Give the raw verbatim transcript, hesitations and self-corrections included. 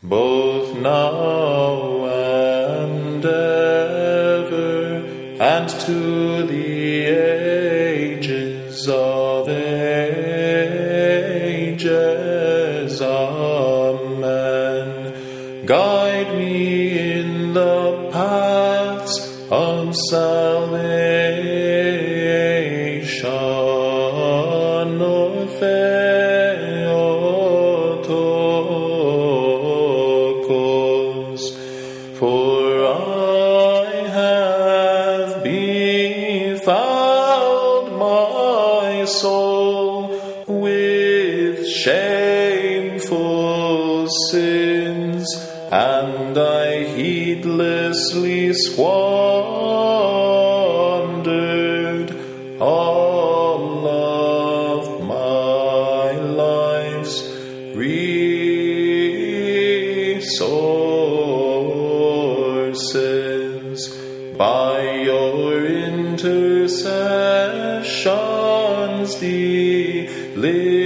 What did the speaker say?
both now and ever, and to the ages of ages. Amen. Guide me in the paths of salvation, O Theotokos, for I have befouled my soul with shameful sins, and I heedlessly squandered all of my life's resources. By your intercessions, deliver